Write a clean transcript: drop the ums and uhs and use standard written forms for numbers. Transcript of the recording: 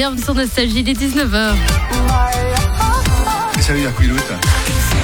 bienvenue sur Nostalgie, il est 19h. Salut la Quiloute.